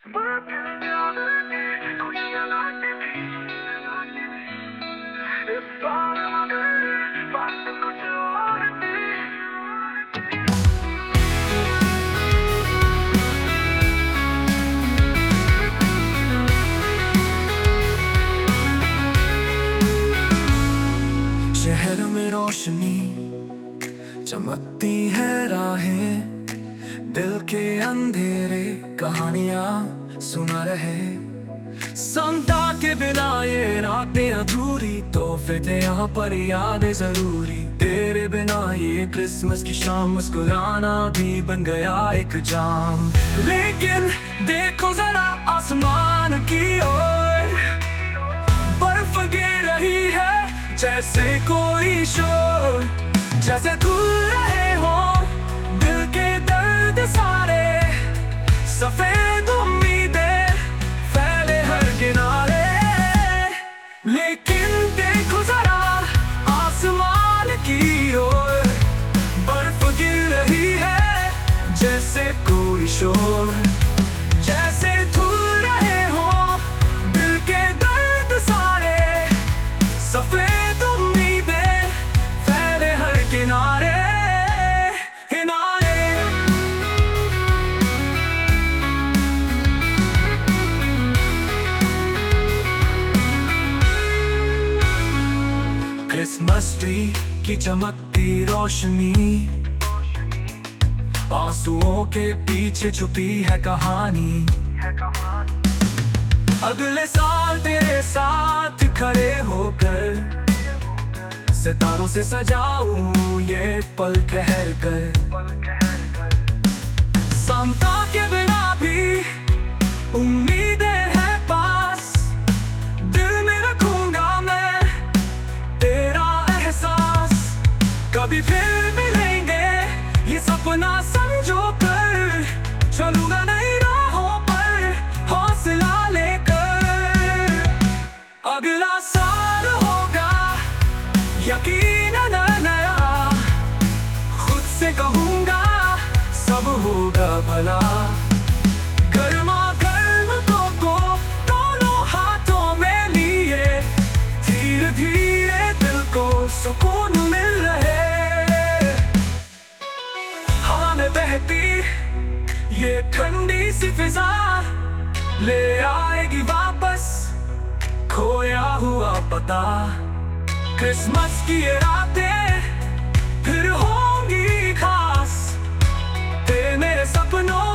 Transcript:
खुशियाँ लाती थी इस बार बात कुछ और थी। शहर में रोशनी चमकती है राहें, दिल के अंधेरे कहानियां सुना रहे। संता के बिना ये रातें अधूरी, तो फिर यहाँ पर यादें जरूरी। तेरे बिना ये क्रिसमस की शाम मुस्कुराना भी बन गया एक जाम। लेकिन देखो जरा आसमान की ओर, बर्फ गिर रही है जैसे कोई शोर, जैसे धुल रहे हो दिल के दर्द सारे। सफेद उम्मीदें फैले हर किनारे, लेकिन देखो जरा आसमान की ओर, बर्फ गिर रही है जैसे कोई शोर, जैसे धुल रहे हो दिल के दर्द सारे। सफेद उम्मीदें फैले हर किनारे किनारे। क्रिसमस ट्री की चमकती रोशनी, आंसुओं के पीछे छुपी है कहानी। अगले साल तेरे साथ खड़े होकर, सितारों से सजाऊं ये पल ठहर कर। सांता के बिना भी उम्मीदें हैं पास, दिल में रखूंगा मैं तेरा एहसास। कभी फिर मिलेंगे ये सपना समझो कर, चलूंगा नई राहों पर हौसला लेकर। अगला साल होगा यकीनन नया, खुद से कहूंगा सब होगा भला। गर्मा गर्म को दोनों हाथों में लिए, धीरे धीरे दिल को सुकून मिल रहे। हवा में बहती ये ठंडी सी फिजा, ले आएगी वापस खोया हुआ पता। क्रिसमस की ये रातें फिर होंगी खास, तेरे मेरे सपनों